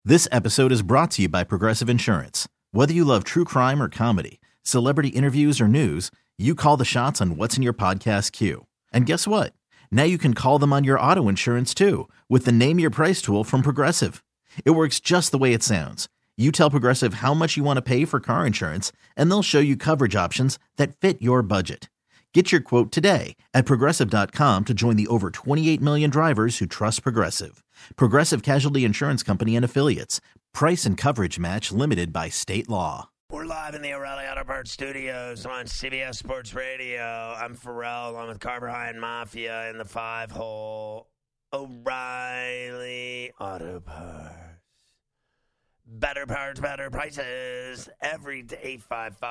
This episode is brought to you by Progressive Insurance. Whether you love true crime or comedy, celebrity interviews or news, you call the shots on what's in your podcast queue. And guess what? Now you can call them on your auto insurance too with the Name Your Price tool from Progressive. It works just the way it sounds. You tell Progressive how much you want to pay for car insurance, and they'll show you coverage options that fit your budget. Get your quote today at Progressive.com to join the over 28 million drivers who trust Progressive. Progressive Casualty Insurance Company and Affiliates. Price and coverage match limited by state law. We're live in the O'Reilly Auto Parts Studios on CBS Sports Radio. I'm Pharrell, along with Carver High and Mafia in the five-hole O'Reilly Auto Parts. Better parts, better prices. Every day,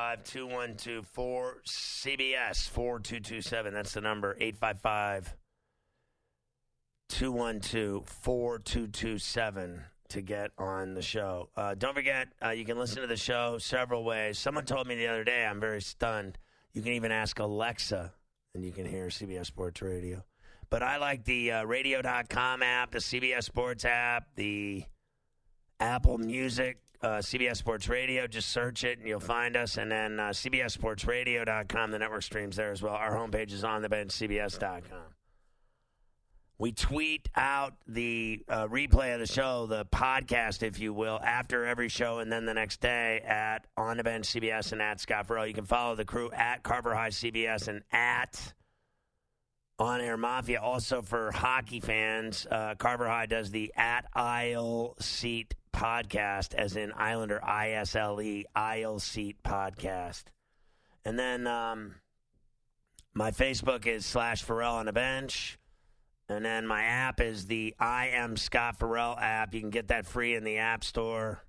855-212-4CBS 4227. That's the number, 855-212-4227 to get on the show. Don't forget, you can listen to the show several ways. Someone told me the other day, I'm very stunned, you can even ask Alexa, and you can hear CBS Sports Radio. But I like the radio.com app, the CBS Sports app, the Apple Music, CBS Sports Radio. Just search it and you'll find us. And then CBSSportsRadio.com, the network streams there as well. Our homepage is on the bench, CBS.com. We tweet out the replay of the show, the podcast, if you will, after every show and then the next day at On the Bench CBS and at Scott Farrell. You can follow the crew at Carver High CBS and at On Air Mafia. Also for hockey fans, Carver High does the at Aisle Seat podcast, as in Islander, ISLE, Aisle Seat podcast. And then my Facebook is /Farrell on the Bench. And then my app is the I Am Scott Farrell app. You can get that free in the App Store.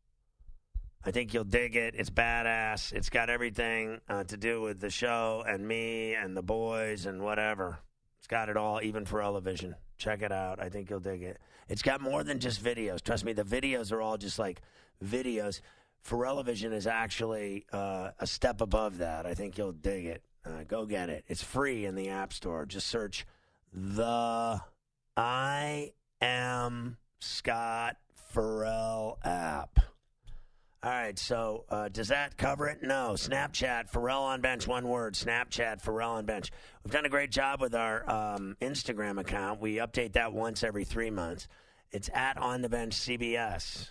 I think you'll dig it. It's badass. It's got everything to do with the show and me and the boys and whatever. It's got it all, even for Elevision. Check it out. I think you'll dig it. It's got more than just videos. Trust me, the videos are all just like videos. Ferrellivision is actually a step above that. I think you'll dig it. Go get it. It's free in the App Store. Just search the I Am Scott Farrell app. All right, so does that cover it? No. Snapchat, Farrell on Bench, one word. Snapchat, Farrell on Bench. We've done a great job with our Instagram account. We update that once every 3 months. It's at On the Bench CBS.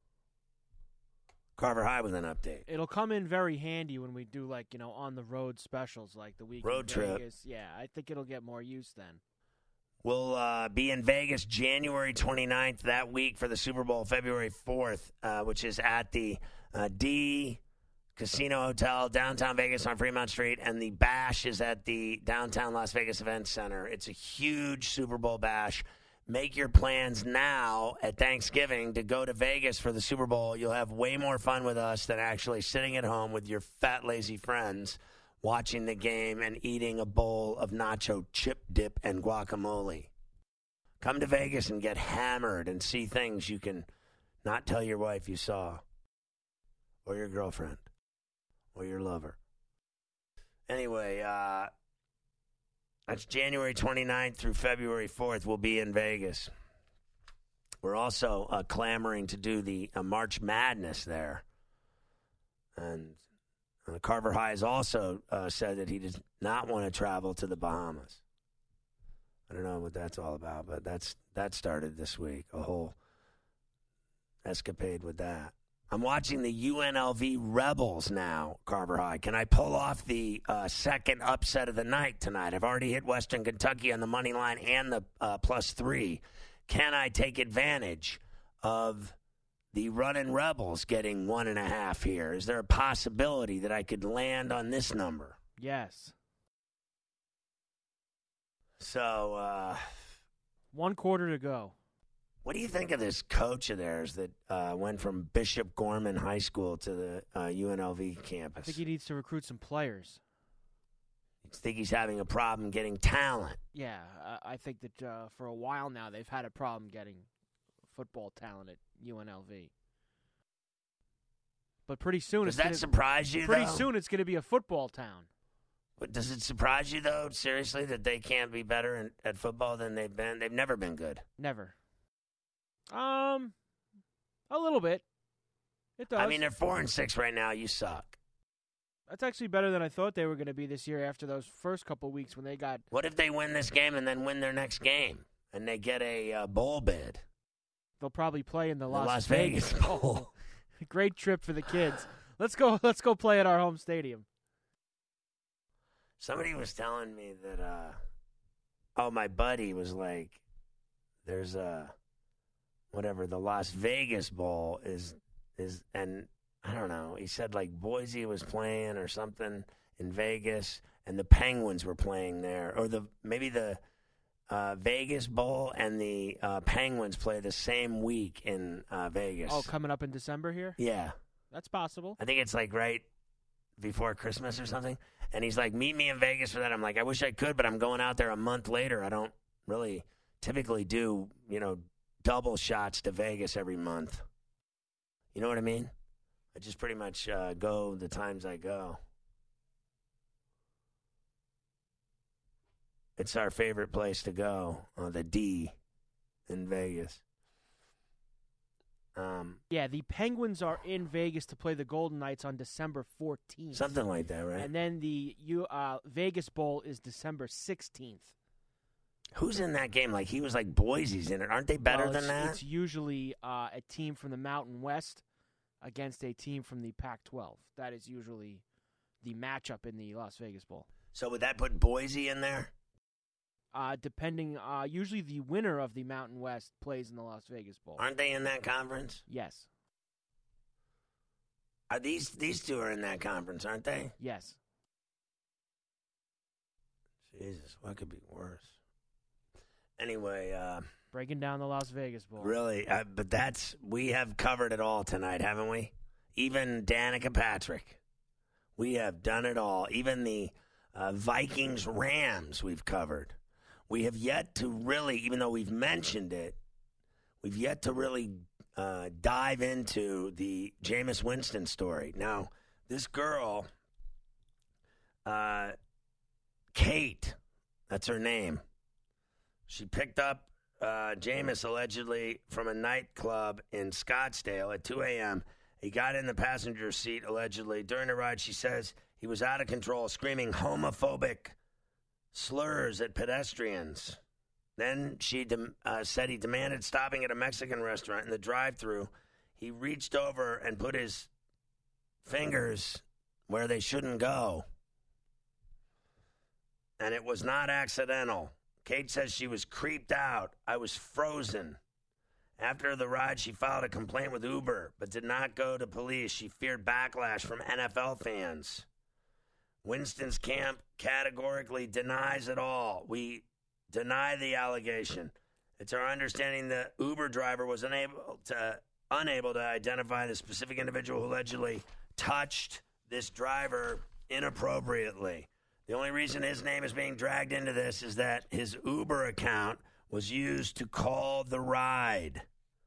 Carver High with an update. It'll come in very handy when we do, like, on the road specials, like the week road in trip. Vegas. Yeah, I think it'll get more use then. We'll be in Vegas January 29th that week for the Super Bowl, February 4th, which is at the D Casino Hotel, downtown Vegas on Fremont Street, and the Bash is at the downtown Las Vegas Event Center. It's a huge Super Bowl bash. Make your plans now at Thanksgiving to go to Vegas for the Super Bowl. You'll have way more fun with us than actually sitting at home with your fat, lazy friends watching the game and eating a bowl of nacho chip dip and guacamole. Come to Vegas and get hammered and see things you can not tell your wife you saw, or your girlfriend, or your lover. Anyway, that's January 29th through February 4th. We'll be in Vegas. We're also clamoring to do the March Madness there. And Carver High has also said that he does not want to travel to the Bahamas. I don't know what that's all about, but that started this week, a whole escapade with that. I'm watching the UNLV Rebels now, Carver High. Can I pull off the second upset of the night tonight? I've already hit Western Kentucky on the money line and the +3. Can I take advantage of the running Rebels getting 1.5 here? Is there a possibility that I could land on this number? Yes. So, 1 quarter to go. What do you think of this coach of theirs that went from Bishop Gorman High School to the UNLV campus? I think he needs to recruit some players. You think he's having a problem getting talent? Yeah, I think that for a while now they've had a problem getting football talent at UNLV. But pretty soon Does that surprise you, Pretty though? soon it's going to be a football town. But does it surprise you, though, seriously, that they can't be better at football than they've been? They've never been good. Never. A little bit. It does. I mean, they're 4-6 right now. You suck. That's actually better than I thought they were going to be this year after those first couple weeks when they got... What if they win this game and then win their next game and they get a bowl bid? They'll probably play in the Las Vegas Bowl. Great trip for the kids. Let's go play at our home stadium. Somebody was telling me that, my buddy was like, there's the Las Vegas Bowl is, and I don't know, he said like Boise was playing or something in Vegas, and the Penguins were playing there, or maybe the Vegas Bowl and the Penguins play the same week in Vegas. Oh, coming up in December here? Yeah. That's possible. I think it's like right before Christmas or something. And he's like, meet me in Vegas for that. I'm like, I wish I could, but I'm going out there a month later. I don't really typically do, double shots to Vegas every month. You know what I mean? I just pretty much go the times I go. It's our favorite place to go, the D in Vegas. Yeah, the Penguins are in Vegas to play the Golden Knights on December 14th. Something like that, right? And then the Vegas Bowl is December 16th. Who's in that game? Like, he was like Boise's in it. Aren't they better than that? It's usually a team from the Mountain West against a team from the Pac-12. That is usually the matchup in the Las Vegas Bowl. So would that put Boise in there? Usually the winner of the Mountain West plays in the Las Vegas Bowl. Aren't they in that conference? Yes. Are these two are in that conference, aren't they? Yes. Jesus, what could be worse? Anyway, breaking down the Las Vegas Bowl. Really, but we have covered it all tonight, haven't we? Even Danica Patrick, we have done it all. Even the Vikings Rams, we've covered. We have yet to really, even though we've mentioned it, we've yet to really dive into the Jameis Winston story. Now, this girl, Kate, that's her name. She picked up Jameis allegedly from a nightclub in Scottsdale at 2 a.m. He got in the passenger seat allegedly. During the ride, she says he was out of control, screaming homophobic slurs at pedestrians. Then she said he demanded stopping at a Mexican restaurant in the drive-thru. He reached over and put his fingers where they shouldn't go. And it was not accidental. Kate says she was creeped out. I was frozen. After the ride, she filed a complaint with Uber, but did not go to police. She feared backlash from NFL fans. Winston's camp categorically denies it all. We deny the allegation. It's our understanding the Uber driver was unable to identify the specific individual who allegedly touched this driver inappropriately. The only reason his name is being dragged into this is that his Uber account was used to call the ride.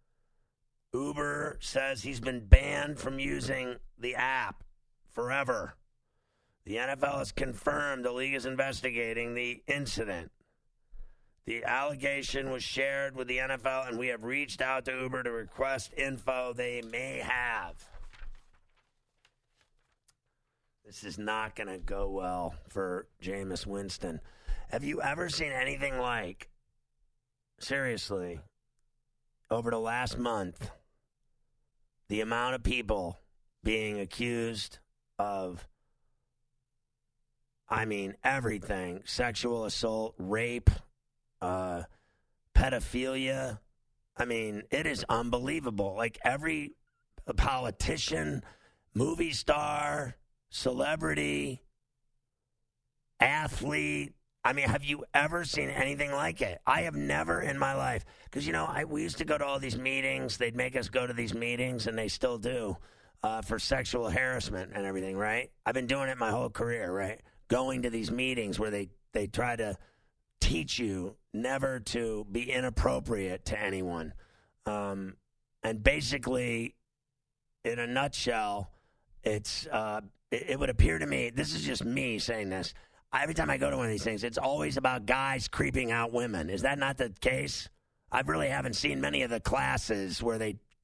Uber says he's been banned from using the app forever. The NFL has confirmed the league is investigating the incident. The allegation was shared with the NFL, and we have reached out to Uber to request info they may have. This is not going to go well for Jameis Winston. Have you ever seen anything like, seriously, over the last month, the amount of people being accused of, everything, sexual assault, rape, pedophilia. It is unbelievable. Like every politician, movie star, celebrity, athlete. Have you ever seen anything like it? I have never in my life. Because, we used to go to all these meetings. They'd make us go to these meetings, and they still do, for sexual harassment and everything, right? I've been doing it my whole career, right? Going to these meetings where they try to teach you never to be inappropriate to anyone. And basically, in a nutshell, it's it would appear to me, this is just me saying this, every time I go to one of these things, it's always about guys creeping out women. Is that not the case? I really haven't seen many of the classes where they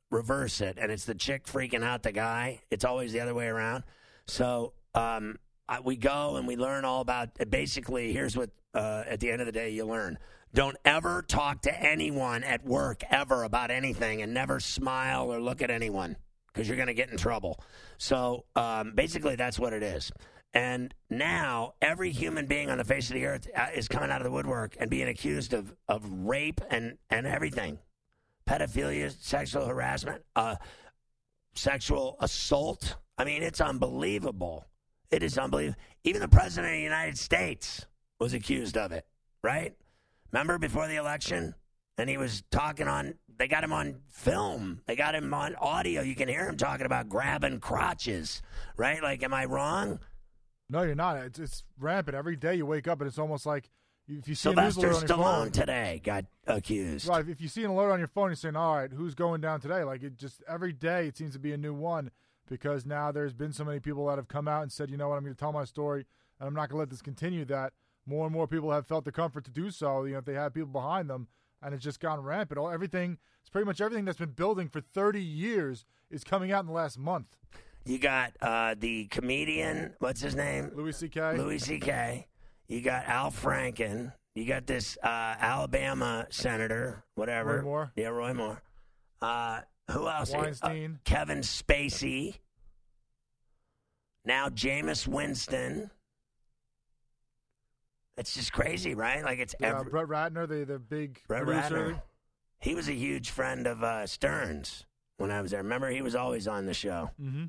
reverse it, and it's the chick freaking out the guy. It's always the other way around. So we go and we learn all about – basically, here's what at the end of the day you learn. Don't ever talk to anyone at work ever about anything, and never smile or look at anyone because you're going to get in trouble. So basically that's what it is. And now every human being on the face of the earth is coming out of the woodwork and being accused of rape and everything. Pedophilia, sexual harassment, sexual assault. I mean, it's unbelievable. It is unbelievable. Even the president of the United States was accused of it, right? Remember before the election? And he was talking they got him on film. They got him on audio. You can hear him talking about grabbing crotches, right? Like, am I wrong? No, you're not. It's rampant. Every day you wake up and it's almost like if you see Sylvester a news alert on your Stallone phone, today got accused. Right. If you see an alert on your phone, you're saying, all right, who's going down today? Like, it just every day it seems to be a new one because now there's been so many people that have come out and said, you know what, I'm going to tell my story and I'm not going to let this continue. That more and more people have felt the comfort to do so, if they have people behind them, and it's just gone rampant. It's pretty much everything that's been building for 30 years is coming out in the last month. You got the comedian, what's his name? Louis C.K. Louis C.K. You got Al Franken. You got this Alabama senator, whatever. Roy Moore. Yeah, Roy Moore. Who else? Weinstein. Kevin Spacey. Now Jameis Winston. It's just crazy, right? Like it's Brett Ratner, the big Brett producer. Ratner. He was a huge friend of Stern's when I was there. Remember, he was always on the show. Mm-hmm.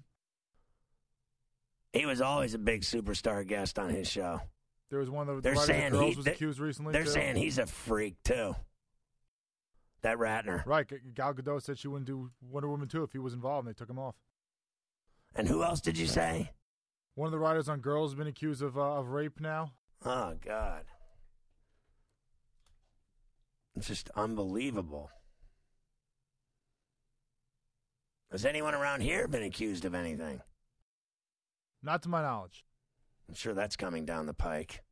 He was always a big superstar guest on his show. There was one of the They're writers saying of Girls was accused recently. They're too. saying he's a freak too. That Ratner. Right. Gal Gadot said she wouldn't do Wonder Woman 2 if he was involved, and they took him off. And who else did you say? One of the writers on Girls has been accused of rape now. Oh, God. It's just unbelievable. Has anyone around here been accused of anything? Not to my knowledge. I'm sure that's coming down the pike.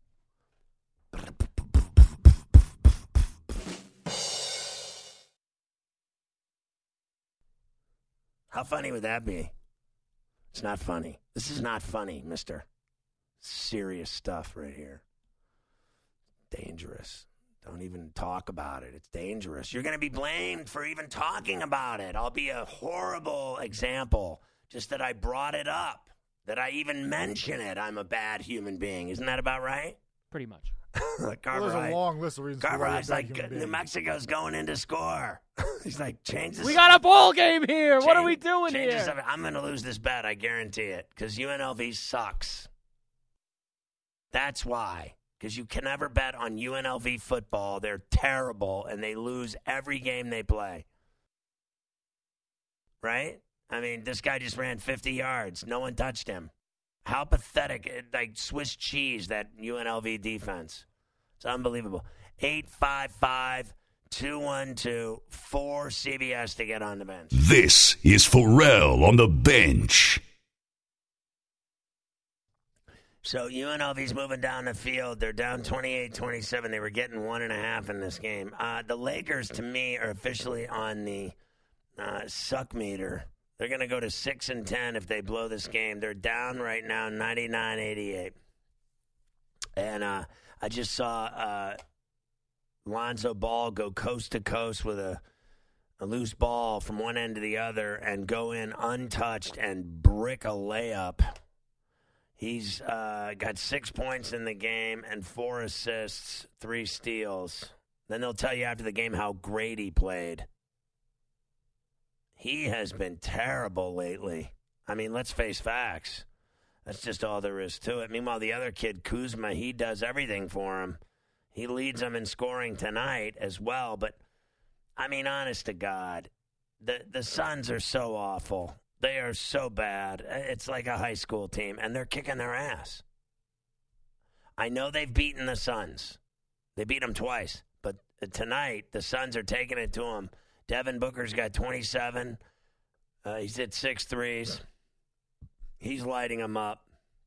How funny would that be? It's not funny. This is not funny, mister. Serious stuff right here. Dangerous. Don't even talk about it. It's dangerous. You're going to be blamed for even talking about it. I'll be a horrible example. Just that I brought it up. That I even mention it. I'm a bad human being. Isn't that about right? Pretty much. There's a long list of reasons. Cartwright's like, New Mexico's going in to score. He's like, change this. We got a ball game here. What are we doing here? I'm going to lose this bet. I guarantee it. Because UNLV sucks. That's why. Because you can never bet on UNLV football. They're terrible, and they lose every game they play. Right? I mean, this guy just ran 50 yards. No one touched him. How pathetic. Like Swiss cheese, that UNLV defense. It's unbelievable. 855-212-4CBS to get on the bench. This is Pharrell on the bench. So UNLV's moving down the field. They're down 28-27. They were getting 1.5 in this game. The Lakers, to me, are officially on the suck meter. They're going to go to 6-10 if they blow this game. They're down right now 99-88. And I just saw Lonzo Ball go coast to coast with a loose ball from one end to the other and go in untouched and brick a layup. He's got 6 points in the game and 4 assists, 3 steals. Then they'll tell you after the game how great he played. He has been terrible lately. I mean, let's face facts. That's just all there is to it. Meanwhile, the other kid, Kuzma, he does everything for him. He leads them in scoring tonight as well. But, I mean, honest to God, the Suns are so awful. They are so bad. It's like a high school team, and they're kicking their ass. I know they've beaten the Suns. They beat them twice. But tonight, the Suns are taking it to them. Devin Booker's got 27. He's hit 6 threes. He's lighting them up.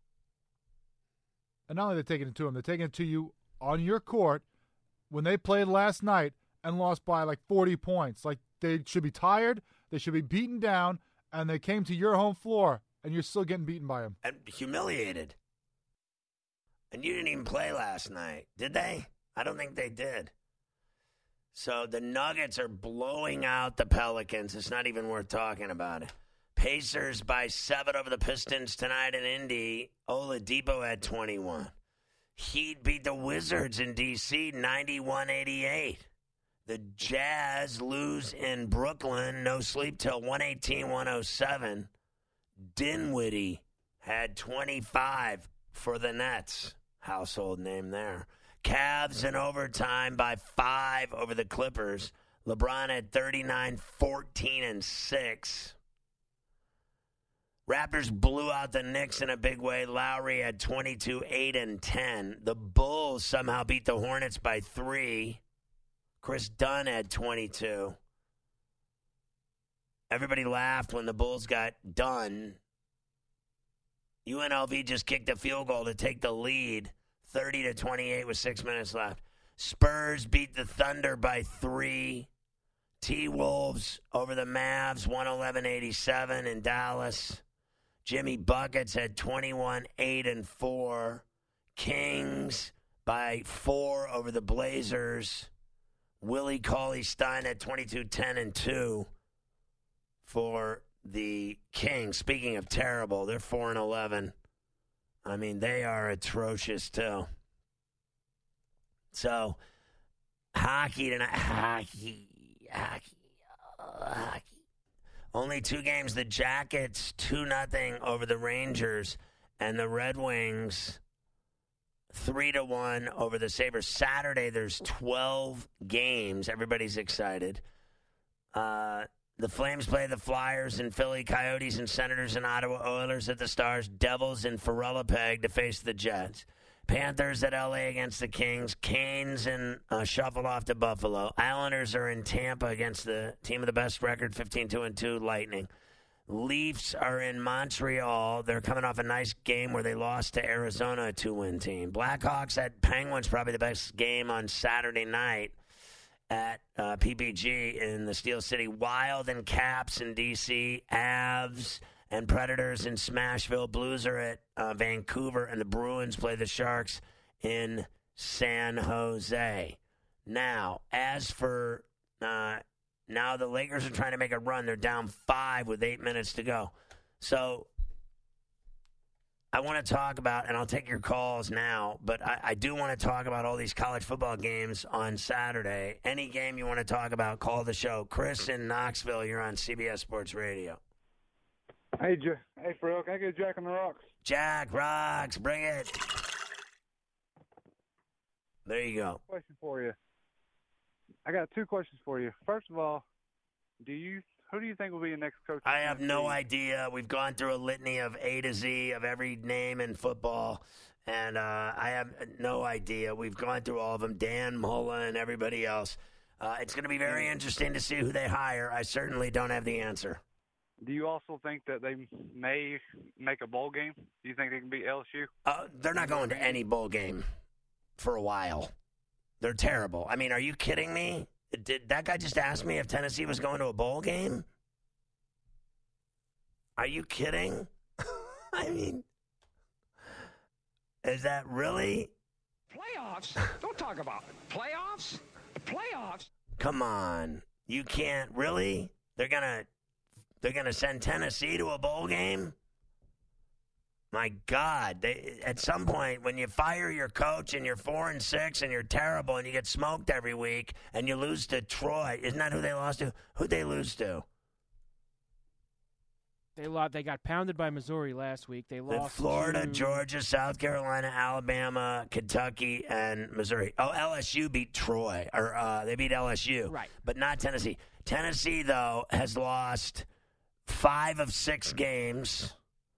And not only are they taking it to him, they're taking it to you on your court when they played last night and lost by like 40 points. Like, they should be tired. They should be beaten down, and they came to your home floor, and you're still getting beaten by them. And humiliated. And you didn't even play last night, did they? I don't think they did. So the Nuggets are blowing out the Pelicans. It's not even worth talking about it. Pacers by 7 over the Pistons tonight in Indy. Oladipo had 21. Heat beat the Wizards in D.C. 91-88. The Jazz lose in Brooklyn. No sleep till 118-107. Dinwiddie had 25 for the Nets. Household name there. Cavs in overtime by 5 over the Clippers. LeBron had 39, 14, and 6. Raptors blew out the Knicks in a big way. Lowry had 22, 8, and 10. The Bulls somehow beat the Hornets by 3. Chris Dunn had 22. Everybody laughed when the Bulls got done. UNLV just kicked a field goal to take the lead, 30-28 with 6 minutes left. Spurs beat the Thunder by 3. T-Wolves over the Mavs, 111-87 in Dallas. Jimmy Buckets had 21, 8, and 4. Kings by 4 over the Blazers. Willie Cauley-Stein had 22, 10, and 2 for the Kings. Speaking of terrible, they're 4-11. I mean, they are atrocious, too. So, hockey tonight. Hockey. Only 2 games. The Jackets, 2-0 over the Rangers. And the Red Wings, 3-1 over the Sabres. Saturday, there's 12 games. Everybody's excited. The Flames play the Flyers in Philly, Coyotes and Senators in Ottawa, Oilers at the Stars, Devils in Ferrellapeg to face the Jets. Panthers at L.A. against the Kings. Canes and shuffled off to Buffalo. Islanders are in Tampa against the team with the best record, 15-2-2, Lightning. Leafs are in Montreal. They're coming off a nice game where they lost to Arizona, a 2-win team. Blackhawks at Penguins, probably the best game on Saturday night at PPG in the Steel City. Wild and Caps in D.C. Avs and Predators in Smashville. Blues are at Vancouver, and the Bruins play the Sharks in San Jose. Now, as for now the Lakers are trying to make a run. They're down 5 with 8 minutes to go. So I want to talk about, and I'll take your calls now, but I do want to talk about all these college football games on Saturday. Any game you want to talk about, call the show. Chris in Knoxville, you're on CBS Sports Radio. Hey, Pharrell, can I get Jack on the Rocks? Jack Rocks, bring it. There you go. Question for you. I got 2 questions for you. First of all, who do you think will be the next coach? I have no idea. We've gone through a litany of A to Z of every name in football, and I have no idea. We've gone through all of them, Dan Mullen and everybody else. It's going to be very interesting to see who they hire. I certainly don't have the answer. Do you also think that they may make a bowl game? Do you think they can beat LSU? They're not going to any bowl game for a while. They're terrible. I mean, are you kidding me? Did that guy just ask me if Tennessee was going to a bowl game? Are you kidding? I mean, is that really? Playoffs? Don't talk about it. Playoffs? Playoffs? Come on. You can't really? They're gonna send Tennessee to a bowl game? My God. At some point, when you fire your coach and you're 4-6 and you're terrible and you get smoked every week and you lose to Troy, isn't that who they lost to? Who'd they lose to? They got pounded by Missouri last week. They lost Florida, to Georgia, South Carolina, Alabama, Kentucky, and Missouri. Oh, LSU beat Troy. Or they beat LSU. Right. But not Tennessee. Tennessee, though, has lost 5 of 6 games,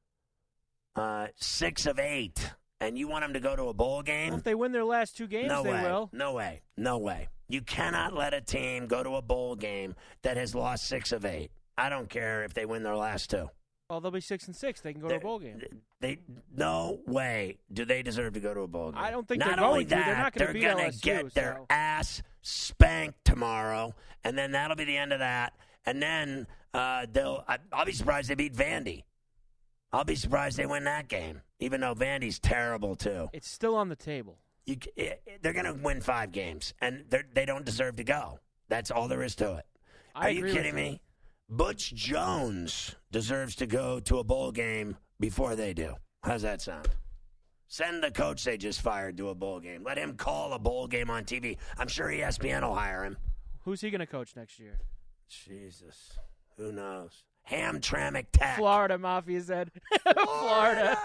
6 of 8. And you want them to go to a bowl game? Well, if they win their last 2 games, they will. No way. No way. You cannot let a team go to a bowl game that has lost 6 of 8. I don't care if they win their last 2. Well, they'll be 6-6. They can go to a bowl game. No way do they deserve to go to a bowl game. I don't think not they're only going to. They're not going to beat gonna LSU. Get their ass spanked tomorrow, and then that'll be the end of that. And then I'll be surprised they beat Vandy. I'll be surprised they win that game, even though Vandy's terrible too. It's still on the table. They're going to win 5 games, and they don't deserve to go. That's all there is to it. Are you kidding me? Butch Jones deserves to go to a bowl game before they do. How's that sound? Send the coach they just fired to a bowl game. Let him call a bowl game on TV. I'm sure ESPN will hire him. Who's he going to coach next year? Jesus. Who knows? Hamtramck Tech. Florida, Mafia said. Florida.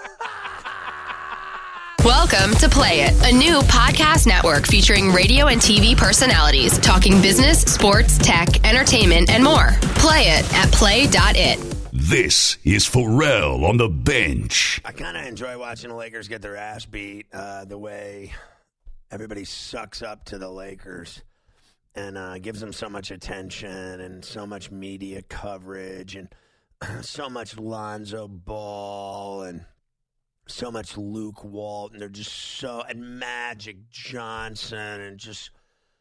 Welcome to Play It, a new podcast network featuring radio and TV personalities talking business, sports, tech, entertainment, and more. Play it at play.it. This is Pharrell on the bench. I kind of enjoy watching the Lakers get their ass beat the way everybody sucks up to the Lakers and gives them so much attention and so much media coverage and so much Lonzo Ball and so much Luke Walton. They're just so, and Magic Johnson, and just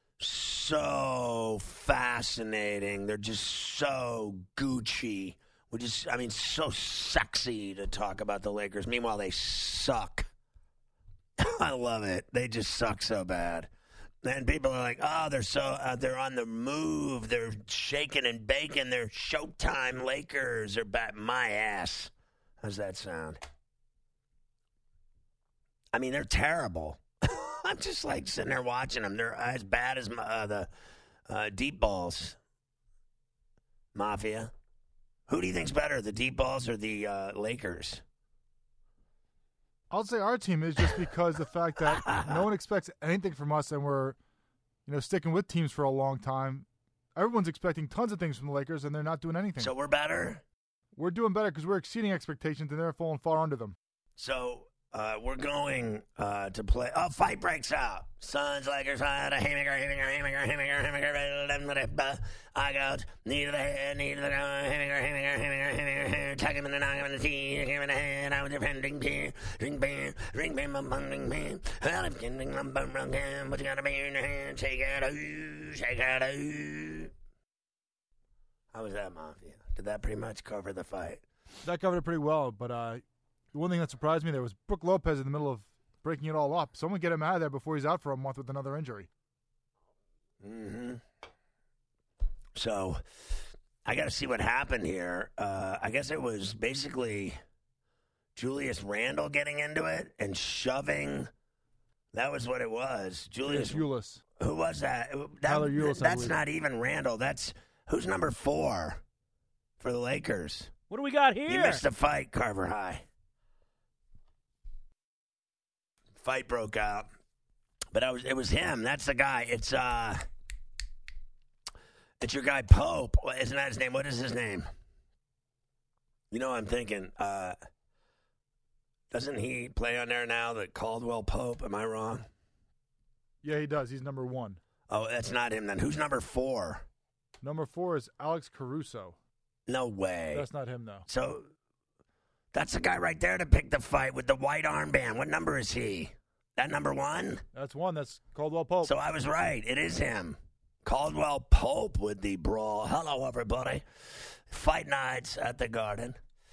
so fascinating. They're just so Gucci. So sexy to talk about the Lakers. Meanwhile, they suck. I love it. They just suck so bad. And people are like, oh, they're on the move. They're shaking and baking. They're Showtime Lakers. They're back my ass. How's that sound? I mean, they're terrible. I'm just like sitting there watching them. They're as bad as the deep balls. Mafia. Who do you think's better, the deep balls or the Lakers? I'll say our team is, just because the fact that no one expects anything from us, and we're, sticking with teams for a long time. Everyone's expecting tons of things from the Lakers, and they're not doing anything. So we're better? We're doing better because we're exceeding expectations, and they're falling far under them. So we're going to play. Oh, fight breaks out. Suns, Lakers, haymaker. I got knee to the head, haymaker. Tuck him in the knock him in the teeth, him in the head. I was defending beer, drink beer, my bundling beer. I'm getting my bum run down, but you gotta be in your hand. Shake it out, shake it out. How was that, Mafia? Did that pretty much cover the fight? That covered it pretty well, but the one thing that surprised me there was Brook Lopez in the middle of breaking it all up. Someone get him out of there before he's out for a month with another injury. Mm-hmm. So I got to see what happened here. I guess it was basically Julius Randle getting into it and shoving. That was what it was. Julius Ulis. Who was that? Tyler Ulis. That's not even Randle. That's who's number 4 for the Lakers. What do we got here? You missed a fight, Carver High. Fight broke out, but it was him. That's the guy. It's your guy Pope. Isn't that his name? What is his name? You know what I'm thinking. Doesn't he play on there now? The Caldwell Pope. Am I wrong? Yeah, he does. He's number 1. Oh, that's not him then. Who's number 4? Number 4 is Alex Caruso. No way. That's not him though. So that's the guy right there to pick the fight with the white armband. What number is he? That number 1? That's 1. That's Caldwell Pope. So I was right. It is him. Caldwell Pope with the brawl. Hello, everybody. Fight nights at the Garden.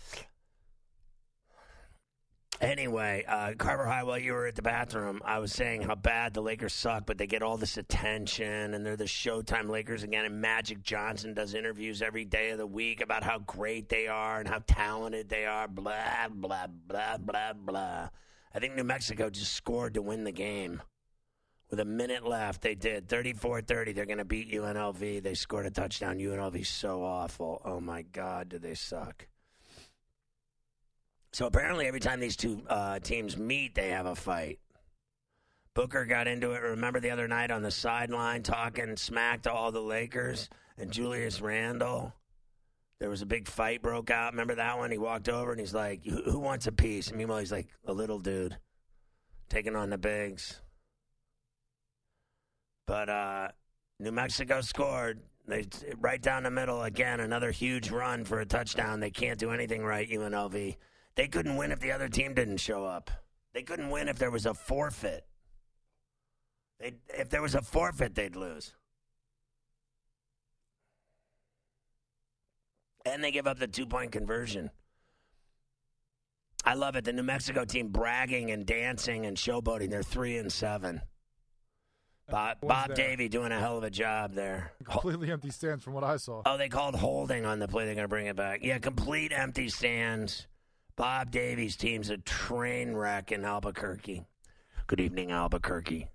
Anyway, Carver High, while you were at the bathroom, I was saying how bad the Lakers suck, but they get all this attention, and they're the Showtime Lakers again, and Magic Johnson does interviews every day of the week about how great they are and how talented they are, blah, blah, blah, blah, blah. I think New Mexico just scored to win the game. With a minute left, they did. 34-30, they're going to beat UNLV. They scored a touchdown. UNLV's so awful. Oh, my God, do they suck. So apparently every time these two teams meet, they have a fight. Booker got into it, remember the other night on the sideline talking smack to all the Lakers and Julius Randle? There was a big fight broke out. Remember that one? He walked over and he's like, who wants a piece? And meanwhile, he's like a little dude taking on the bigs. But New Mexico scored. They right down the middle again, another huge run for a touchdown. They can't do anything right, UNLV. They couldn't win if the other team didn't show up. They couldn't win if there was a forfeit. If there was a forfeit, they'd lose. And they give up the 2-point conversion. I love it. The New Mexico team bragging and dancing and showboating. They're 3-7. Bob Davey doing a hell of a job there. Completely empty stands from what I saw. Oh, they called holding on the play. They're going to bring it back. Yeah, complete empty stands. Bob Davey's team's a train wreck in Albuquerque. Good evening, Albuquerque.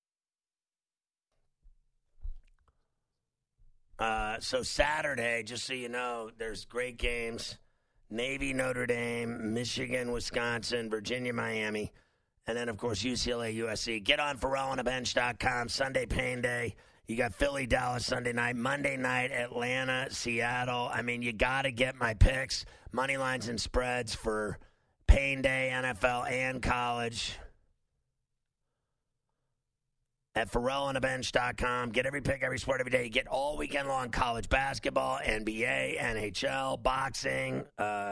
So Saturday, just so you know, there's great games. Navy, Notre Dame, Michigan, Wisconsin, Virginia, Miami. And then, of course, UCLA, USC. Get on PharrellOnTheBench.com. Sunday, Pain Day. You got Philly, Dallas Sunday night. Monday night, Atlanta, Seattle. I mean, you got to get my picks. Money lines and spreads for Pain Day, NFL, and college. At PharrellOnTheBench.com. Get every pick, every sport, every day. You get all weekend long college basketball, NBA, NHL, boxing,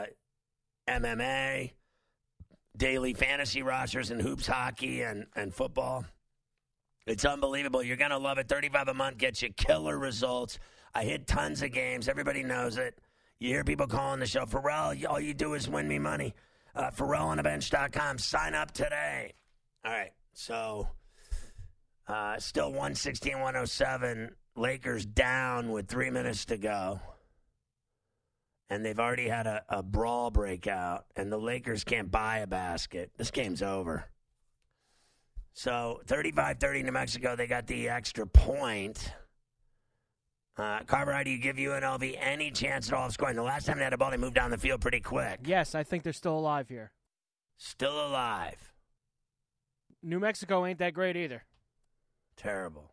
MMA, daily fantasy rosters and hoops, hockey, and football. It's unbelievable. You're going to love it. $35 a month gets you killer results. I hit tons of games. Everybody knows it. You hear people calling the show, Pharrell, all you do is win me money. PharrellOnTheBench.com. Sign up today. All right, so... still 116-107. Lakers down with 3 minutes to go. And they've already had a brawl breakout. And the Lakers can't buy a basket. This game's over. So 35-30 New Mexico. They got the extra point. Carver, do you give UNLV any chance at all of scoring? The last time they had a ball, they moved down the field pretty quick. Yes, I think they're still alive here. Still alive. New Mexico ain't that great either. Terrible.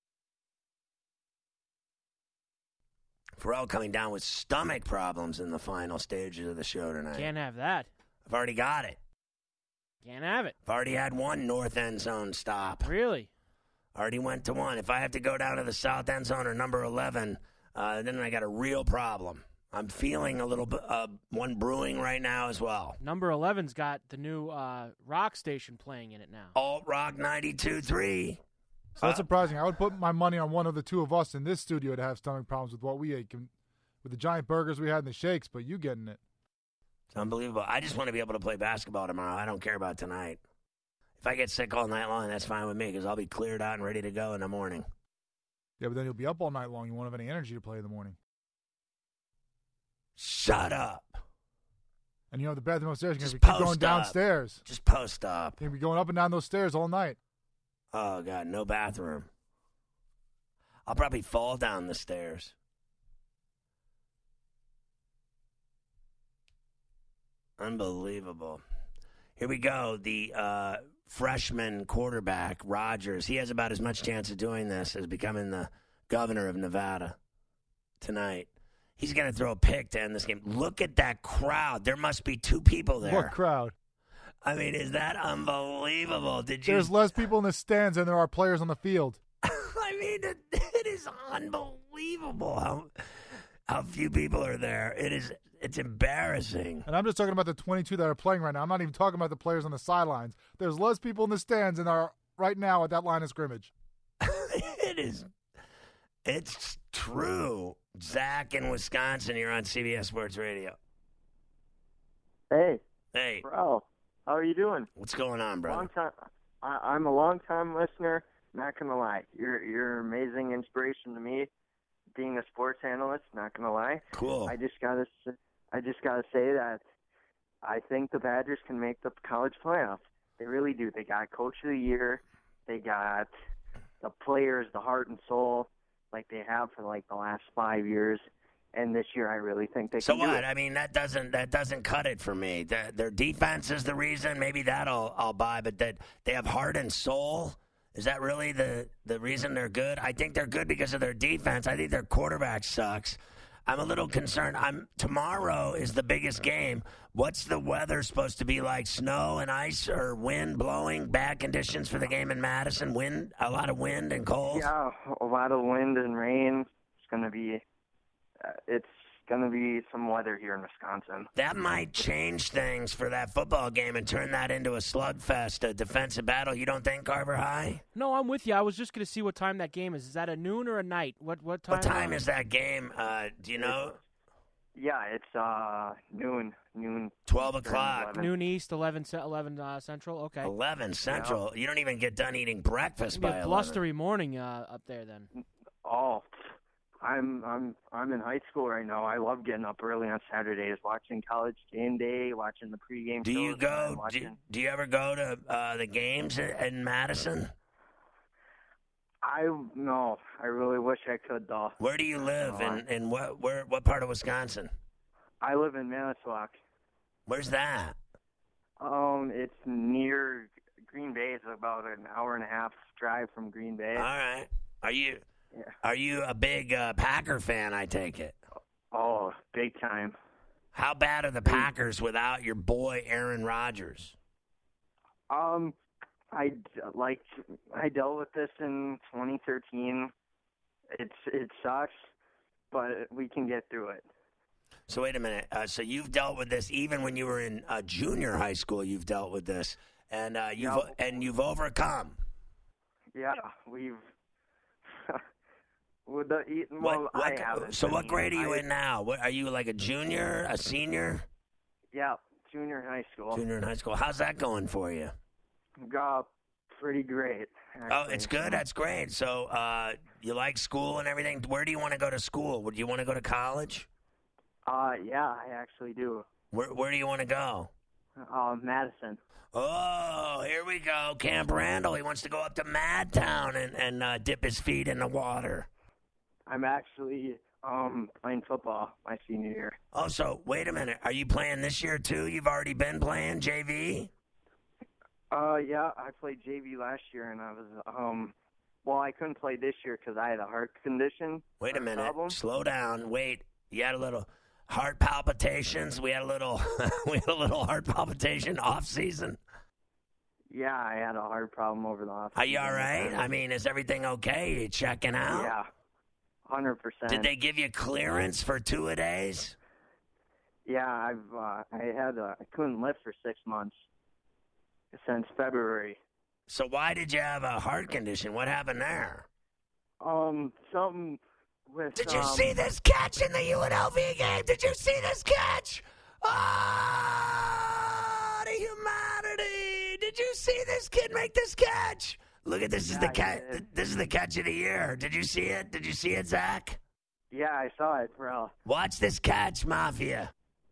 Pharrell coming down with stomach problems in the final stages of the show tonight. Can't have that. I've already got it. Can't have it. I've already had one north end zone stop. Really? Already went to one. If I have to go down to the south end zone or number 11, then I got a real problem. I'm feeling a little bit one brewing right now as well. Number 11's got the new rock station playing in it now. Alt Rock 92.3. So that's surprising. I would put my money on one of the two of us in this studio to have stomach problems with what we ate, with the giant burgers we had and the shakes, but you getting it. It's unbelievable. I just want to be able to play basketball tomorrow. I don't care about tonight. If I get sick all night long, that's fine with me because I'll be cleared out and ready to go in the morning. Yeah, but then you'll be up all night long. You won't have any energy to play in the morning. Shut up. And you know the bathroom upstairs, you're going to Just keep going post downstairs. Just post up. You're going to be going up and down those stairs all night. Oh, God, no bathroom. I'll probably fall down the stairs. Unbelievable. Here we go. The freshman quarterback, Rodgers, he has about as much chance of doing this as becoming the governor of Nevada tonight. He's going to throw a pick to end this game. Look at that crowd. There must be 2 people there. What crowd? I mean, is that unbelievable? There's less people in the stands than there are players on the field. I mean, it is unbelievable how few people are there. It's embarrassing. And I'm just talking about the 22 that are playing right now. I'm not even talking about the players on the sidelines. There's less people in the stands than there are right now at that line of scrimmage. It's true. Zach in Wisconsin, you're on CBS Sports Radio. Hey. Hey. Bro, how are you doing? What's going on, brother? I'm a long-time listener. Not going to lie. You're an amazing inspiration to me, being a sports analyst, not going to lie. Cool. I just got to say that I think the Badgers can make the college playoffs. They really do. They got Coach of the Year. They got the players, the heart and soul, like they have for like the last 5 years. And this year, I really think they can. So do what? it. I mean, that doesn't cut it for me. Their defense is the reason. Maybe that I'll buy, but that they have heart and soul. Is that really the reason they're good? I think they're good because of their defense. I think their quarterback sucks. I'm a little concerned. Tomorrow is the biggest game. What's the weather supposed to be like? Snow and ice or wind blowing? Bad conditions for the game in Madison? Wind, a lot of wind and cold? Yeah, a lot of wind and rain. It's going to be some weather here in Wisconsin. That might change things for that football game and turn that into a slugfest, a defensive battle. You don't think, Carver High? No, I'm with you. I was just going to see what time that game is. Is that a noon or a night? What time? What time is that game? Do you know? Yeah, it's noon. 12 o'clock. 11. Noon East, 11 Central. Okay. 11 Central. You don't even get done eating breakfast It'll by be a 11. blustery morning up there then. Oh, I'm in high school right now. I love getting up early on Saturdays, watching College Game Day, watching the pregame Do you shows, go? and watching- Do you ever go to the games in Madison? No, I really wish I could though. Where do you live? In what part of Wisconsin? I live in Manitowoc. Where's that? It's near Green Bay. It's about an hour and a half drive from Green Bay. All right. Are you Yeah. a big Packer fan? I take it. Oh, big time. How bad are the Packers without your boy Aaron Rodgers? I dealt with this in 2013. It sucks, but we can get through it. So wait a minute. So you've dealt with this even when you were in junior high school. You've dealt with this, and you've overcome. Yeah, we've. With the well, I haven't. So what grade are you in now? What, are you like a junior, a senior? Yeah, junior in high school. Junior in high school. How's that going for you? Pretty great. Actually. Oh, it's good. That's great. So you like school and everything. Where do you want to go to school? Would you want to go to college? Yeah, I actually do. Where do you want to go? Madison. Oh, here we go. Camp Randall. He wants to go up to Madtown and dip his feet in the water. I'm actually playing football my senior year. Oh, so wait a minute. Are you playing this year too? You've already been playing JV? Yeah, I played JV last year, and I was I couldn't play this year because I had a heart condition. Wait a minute. Problem. Slow down. Wait. You had a little heart palpitations. We had a little heart palpitation off season. Yeah, I had a heart problem over the off. Are you all right? I mean, is everything okay? You checking out? Yeah, 100%. Did they give you clearance for 2-a-days? Yeah, I couldn't lift for 6 months since February. So why did you have a heart condition? What happened there? Something with. Did you see this catch in the UNLV game? Did you see this catch? Oh, the humanity! Did you see this kid make this catch? Look at this. Is the catch? This is the catch of the year. Did you see it? Did you see it, Zach? Yeah, I saw it, bro. Watch this catch, Mafia.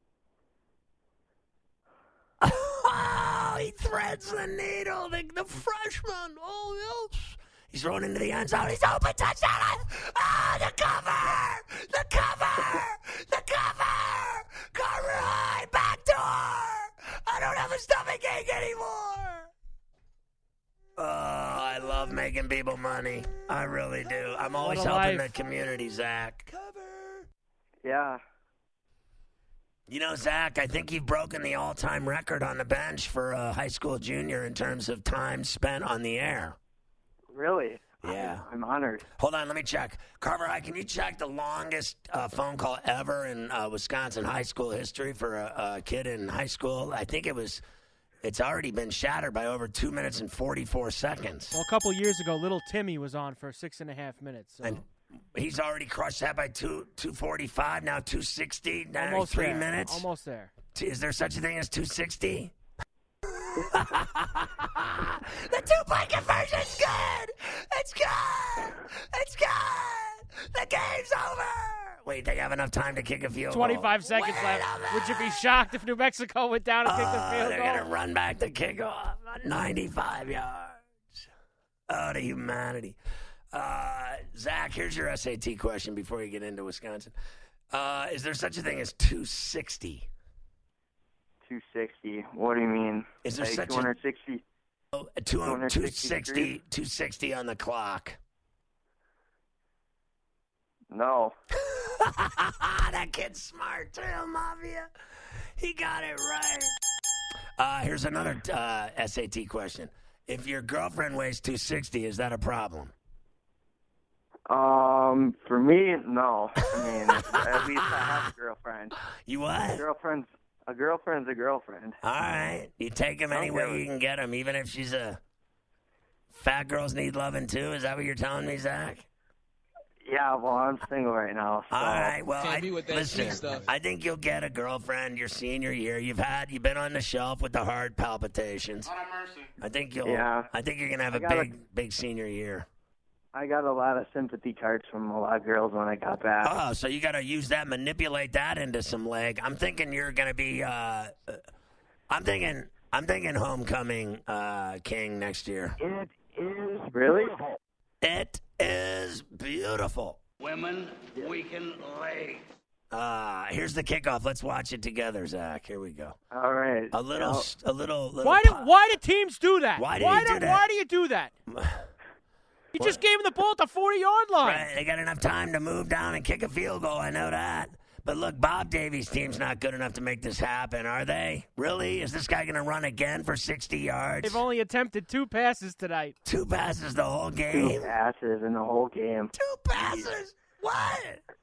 Oh, he threads the needle. The freshman. Oh, yes. He's rolling into the end zone. He's open. Touchdown. Oh, the cover. The cover. The cover. Carver High. Back door. I don't have a stomachache anymore. Oh, I love making people money. I really do. I'm always helping the community, Zach. Cover. Yeah. You know, Zach, I think you've broken the all-time record on the bench for a high school junior in terms of time spent on the air. Really? Yeah. I'm honored. Hold on, let me check. Carver High, can you check the longest phone call ever in Wisconsin high school history for a kid in high school? I think it's already been shattered by over 2 minutes and 44 seconds. Well, a couple years ago, little Timmy was on for 6.5 minutes. So. And he's already crushed that by 2:45, now 2:60, now Almost 3 there. minutes. Almost there. Is there such a thing as 2:60? The 2-point conversion's good. It's good. It's good. The game's over. Wait, they have enough time to kick a field 25 seconds Wait left. Would you be shocked if New Mexico went down and kicked the field they're goal? going to run back the kickoff. 95 yards. Oh, the humanity. Zach, here's your SAT question before you get into Wisconsin. Is there such a thing as 260? 260. What do you mean? Is there like such 260? 260 on the clock. No. That kid's smart too, Mafia. He got it right. Here's another SAT question. If your girlfriend weighs 260, is that a problem? For me, no. I mean, at least I have a girlfriend. You what? A girlfriend's a girlfriend. All right. You take them any way you can get them, even if she's a... Fat girls need loving too? Is that what you're telling me, Zach? Yeah, well, I'm single right now. So. All right. Well, listen, I think you'll get a girlfriend your senior year. You've been on the shelf with the heart palpitations. I think you're gonna have a big senior year. I got a lot of sympathy cards from a lot of girls when I got back. Oh, so you got to use that, manipulate that into some leg. I'm thinking you're gonna be. I'm thinking homecoming king next year. It is really. It is beautiful. Women, we can lay. Here's the kickoff. Let's watch it together, Zach. Here we go. All right. A little. Why do teams do that? Why do you do that? You just gave him the ball at the 40-yard line. Right, they got enough time to move down and kick a field goal. I know that. But look, Bob Davies' team's not good enough to make this happen, are they? Really? Is this guy going to run again for 60 yards? They've only attempted 2 passes tonight. 2 passes the whole game? 2 passes in the whole game. 2 passes? What?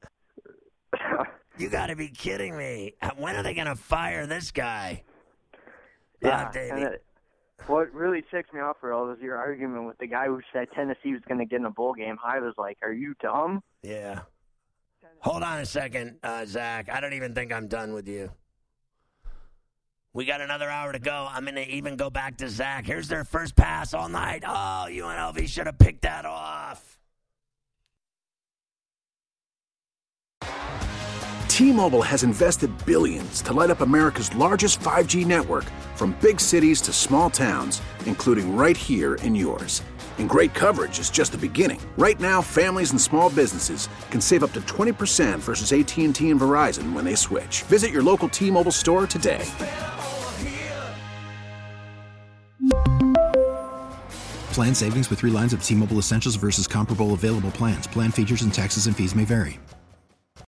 You got to be kidding me. When are they going to fire this guy? Bob Davies. What really ticks me off, Earl, was your argument with the guy who said Tennessee was going to get in a bowl game. I was like, are you dumb? Yeah. Hold on a second, Zach. I don't even think I'm done with you. We got another hour to go. I'm going to even go back to Zach. Here's their first pass all night. Oh, UNLV should have picked that off. T-Mobile has invested billions to light up America's largest 5G network, from big cities to small towns, including right here in yours. And great coverage is just the beginning. Right now, families and small businesses can save up to 20% versus AT&T and Verizon when they switch. Visit your local T-Mobile store today. Plan savings with 3 lines of T-Mobile Essentials versus comparable available plans. Plan features and taxes and fees may vary.